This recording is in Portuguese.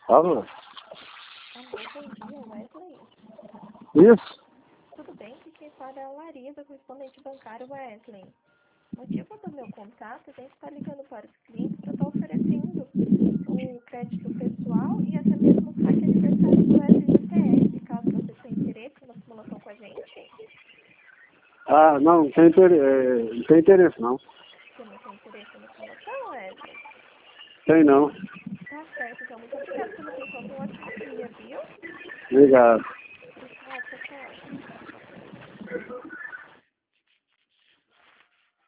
Alô? Alô, bom dia, Wesley. Isso? Tudo bem? Que quem fala é a Larissa, correspondente bancário Wesley. O motivo do meu contato, a gente está ligando para os clientes para estar oferecendo o crédito pessoal e até mesmo o saque aniversário do FGTS, caso você tenha interesse na simulação com a gente. Ah, não tem interesse, não tem interesse não. Você não tem interesse na simulação, Wesley? Tem não. Tá certo, então muito obrigada pela atenção. Tenha um ótimo dia, viu? Obrigado.